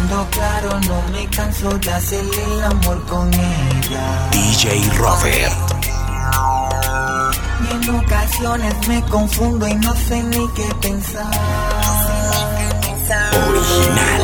Hablando claro, no me canso de hacerle el amor con ella. DJ Robert. Y en ocasiones me confundo y no sé ni qué pensar. Original.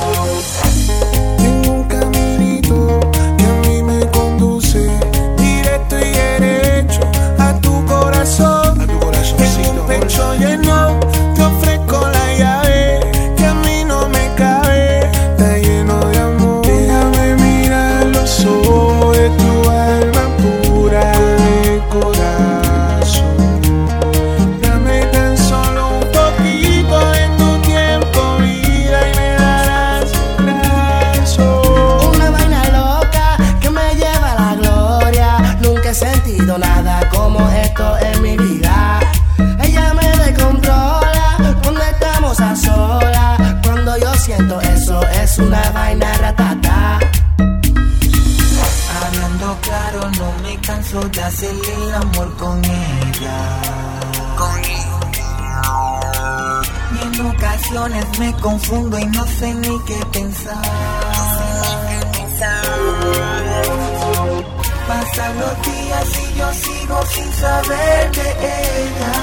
Tengo un caminito que a mí me conduce directo y derecho a tu corazón. Tengo un pecho lleno, te ofrezco la llave que a mí no me cabe. Está lleno de amor. Déjame mirar los ojos de tu alma pura de corazón. Dame tan solo un poquito de tu tiempo, vida, y me darás razón. Una vaina loca que me lleva a la gloria. Nunca he sentido nada como esto en mi vida. Ella me descontrola cuando estamos a solas. Cuando yo siento eso es una vaina ratata. Hablando claro, no me canso de hacerle el amor con ella. Y en ocasiones me confundo y no sé ni qué pensar. Pasan los días y yo sigo sin saber de ella.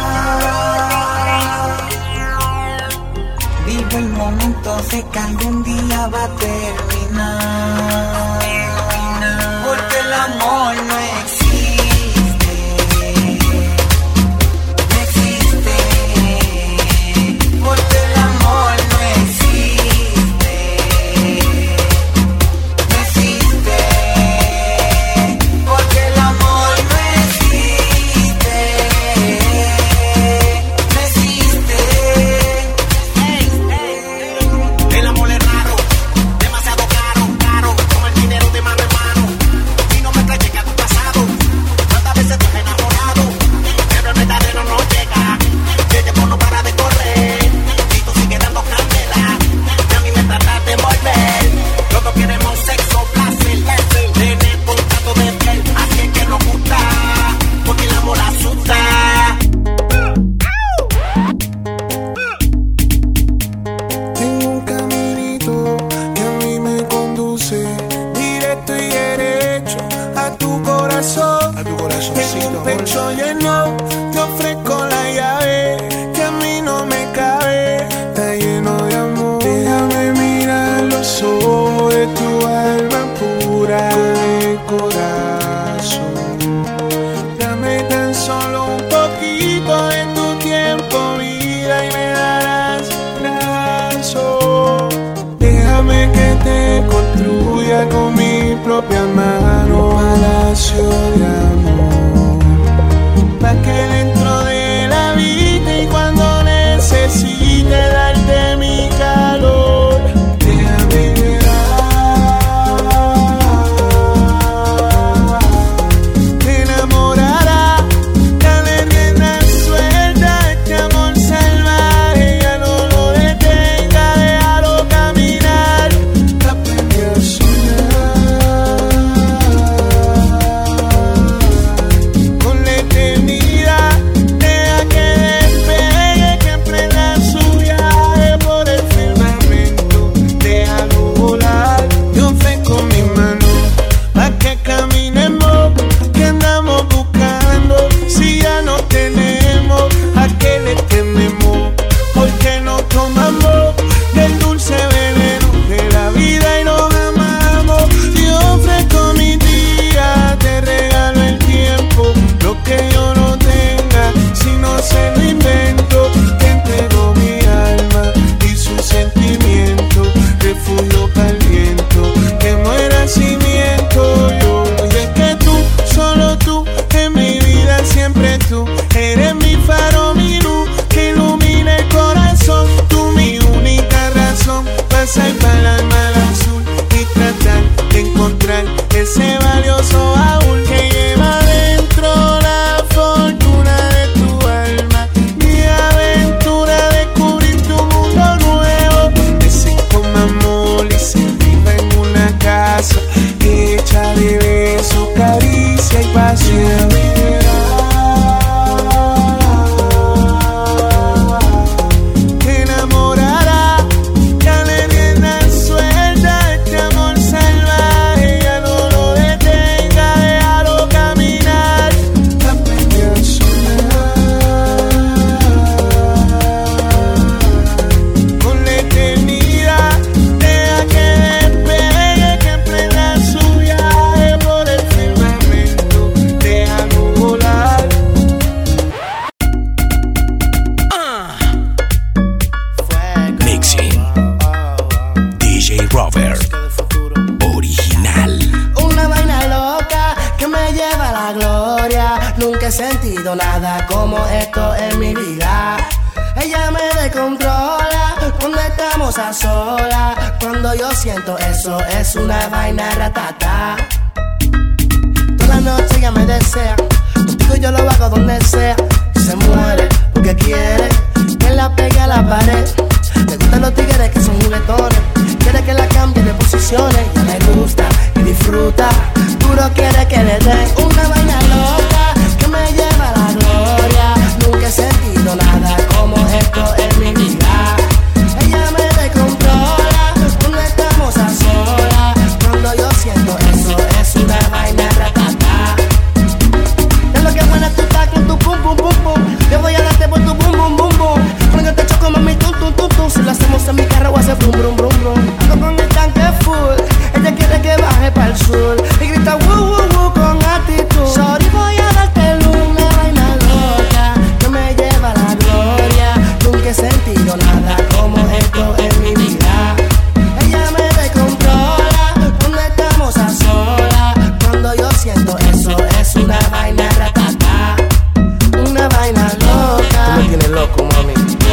Vivo el momento, sé que algún día va a terminar. Porque el amor no existe. No existe. Porque el amor no existe. No existe. Porque el amor no existe. No existe. El amor es raro, demasiado caro, como el dinero de mano en mano. Y no me traigas a tu pasado. ¿Cuántas veces te has enamorado? Pero el verdadero no llega. Desde vos no para de correr. Y tú sigues dando candela. Y a mí me tratas de envolver. Todos queremos sexo, placer. Tener contacto de piel. Así es que nos gusta. Porque el amor asusta. Tengo un caminito que a mí me conduce directo y derecho a tu corazón. Tengo un pecho lleno, te ofrezco la llave que a mí no me cabe. Está lleno de amor. Déjame mirar los ojos de tu alma pura de corazón. Dame tan solo un poquito de tu tiempo, vida, y me darás razón. Déjame que te construya con mi propia mano palacio de amor. Pa' que dentro de la vida y cuando necesite darte mi calor, déjame te enamorará. Dale rienda suelta a este amor salvaje. Ya no lo detenga, déjalo caminar. Aprende a soñar con la eternidad. Deja que despegue, que emprenda su viaje. sentido nada como esto en mi vida. Ella me descontrola cuando estamos a solas. Cuando yo siento eso es una vaina ratata. Toda la noche ella me desea, contigo yo lo hago donde sea. Se muere porque quiere que la pegue a la pared. Le gustan los tigres que son juguetones, quiere que la cambie de posiciones. Ya le gusta y disfruta, duro quiere que le dé una vaina loca que me lleva a la gloria. Nunca he sentido nada como esto en mi vida. Ella me descontrola cuando estamos a solas. Cuando yo siento eso es una vaina ratata. Es lo que buena tú estás con tu pum pum pum pum. Yo voy a darte por tu bum bum bum bum. Cuando te choco mami tum tum tum tum. Si lo hacemos en mi carro voy a hacer brum brum brum brum. Ando con el tanque full, ella quiere que baje para el sur y grita woo woo woo con actitud. Sorry, voy a darte una vaina loca que me lleva a la gloria. Nunca he sentido nada como esto en mi vida. Ella me descontrola cuando estamos a solas. Cuando yo siento eso es una vaina ratata. Una vaina loca. Tú me tienes loco, mami.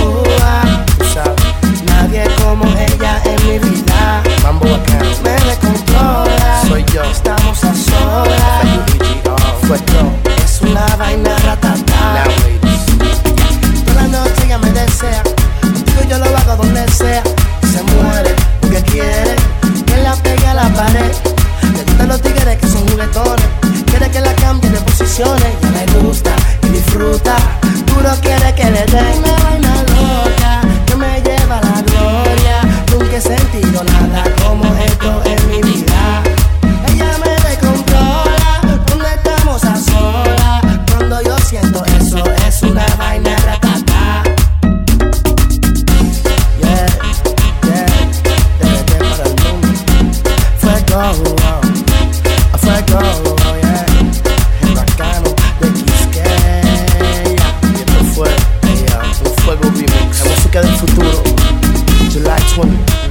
Tú sabes, nadie como ella en mi vida. Mambo bacano. Me descontrola. Soy yo. Estamos a solas. Fue yo. Es una vaina ratata. Now, ladies. Toda la noche ella me desea, contigo yo lo hago donde sea. Se muere porque quiere que la pegue a la pared. Le gustan los tigres que son juguetones, quiere que la cambie de posiciones. Ya le gusta y disfruta, duro quiere que le dé una vaina loca que me lleva a la gloria. Nunca he sentido nada como esto en mi vida. Ella me descontrola cuando estamos a solas. Cuando yo siento eso es una vaina ratata. Yeah, yeah, desde para el mundo. Fuego, fuego, yeah. El bacano de Quisqueya. Y esto fue un fuego remix. La música del futuro. July 20.